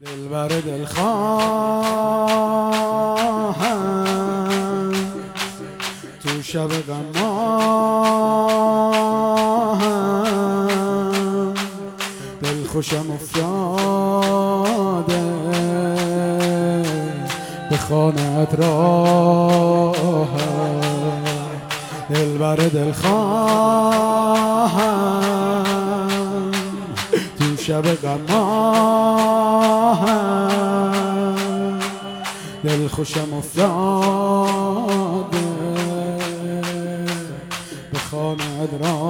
دلبر دلخواهم تو شب غماهم، دل خوشم افتاده به خانه‌ات راهم. دلبر دلخواهم تو شب غماهم، دل خوشم افتاده به خانه‌ات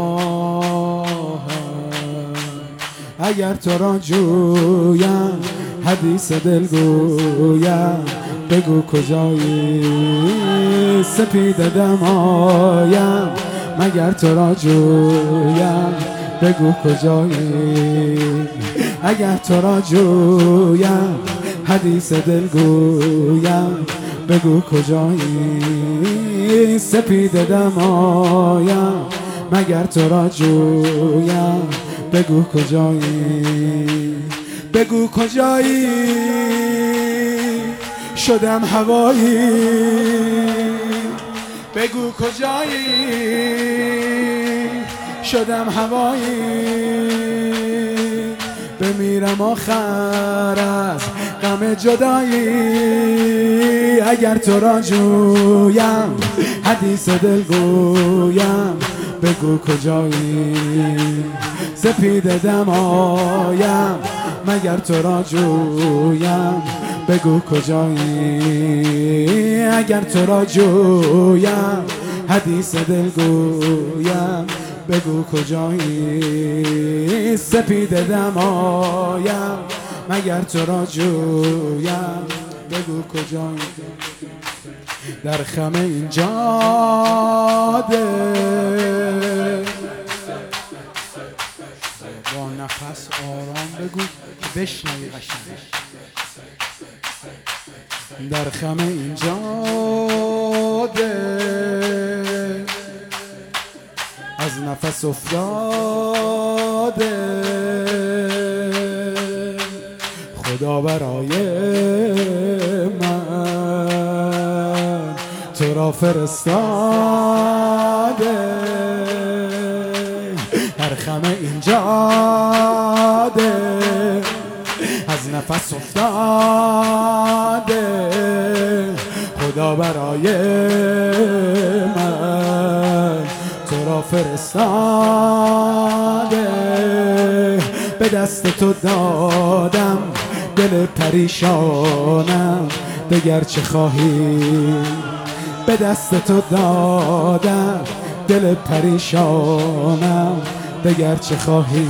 راهم. اگر تو را جویم حدیث دل گویم، بگو کجایی سپید دمایم. مگر تو را جویم بگو کجایی. اگر تو را جویم حدیث دل گویم، بگو کجایی سپید دمایم. مگر تو را جویم بگو کجایی. بگو کجایی شدم هوایی، بگو کجایی شدم هوایی. بمیرم آخر از غم جدایی. اگر تو را جویم حدیث دل گویم، بگو کجایی سپید دمایم. مگر تو را جویم بگو کجایی. اگر تو را جویم حدیث دل گویم، بگو کجایی سپید دمایم. مگر تو را جویم بگو کجایی. در خم این جاده با نفس آرام بگو بشنوی قشنگ. در خم این جاده از نفس افتاده، خدا برای من تو را فرستاده. در خم این جاده از نفس افتاده، خدا برای من تو را فرستاده. به دست تو دادم دل پریشانم، دگر چه خواهی. به دست تو دادم دل پریشانم، دگر چه خواهی.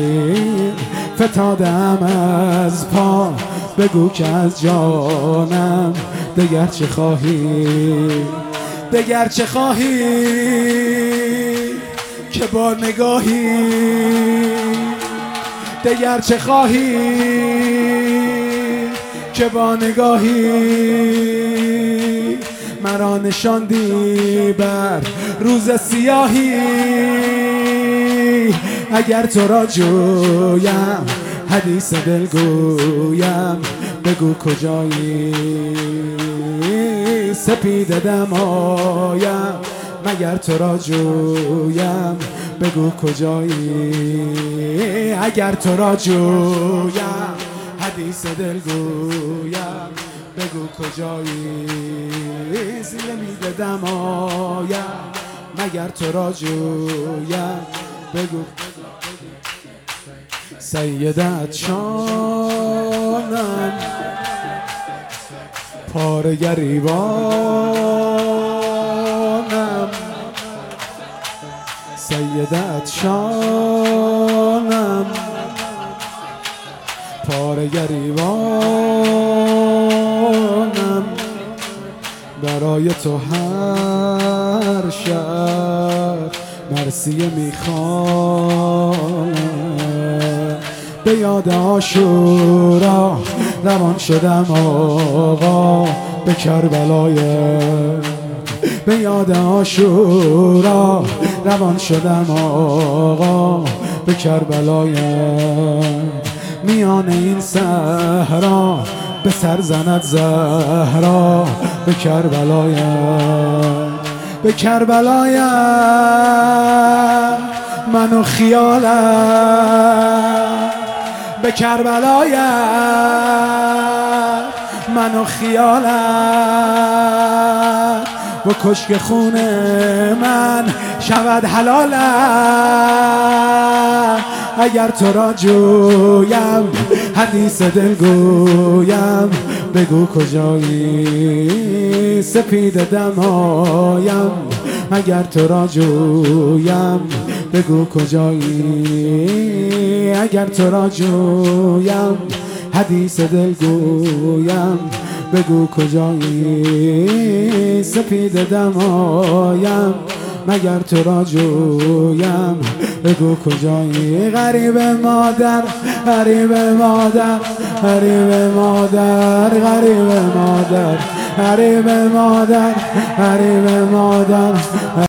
فتادم از پا بگو که از جانم، دگر چه خواهی. دگر چه خواهی که با نگاهی. دگر چه خواهی که با نگاهی. مرا نشاندی بر روز سیاهی. اگر تو را جویم حدیث دل گویم، بگو کجایی سپید دمایم. مگر تو را جویم بگو کجایی. اگر تو را جویم حدیث دل گویم، بگو کجایی زیر مید دمایم. مگر تو را جویم بگو. سیدت شانم پاره گریبانم، سیدت شانم پاره گریبانم. برای تو هر شب مرثیه میخوانم. به یاد عاشورا روان شدم آقا به کربلای. به یاد عاشورا روان شدم آقا به کربلای. میان این صحرا به سر زند زهرا به کربلایت، به کربلایت منو خیالت، به کربلایت منو خیالت و کشک خون من شود حلالت. اگر تو را جویم حدیث دل گویم، بگو کجایی سپید دمایم. اگر تو را جویم بگو کجایی، اگر تو را جویم حدیث دل گویم، بگو کجایی سپید دمایم. مگر تو را جویم بگو کجایی. غریب مادر، غریب مادر، غریب مادر، غریب مادر، غریب مادر، غریب مادر.